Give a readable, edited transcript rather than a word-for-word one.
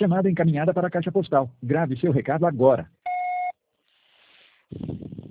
Chamada encaminhada para a caixa postal. Grave seu recado agora.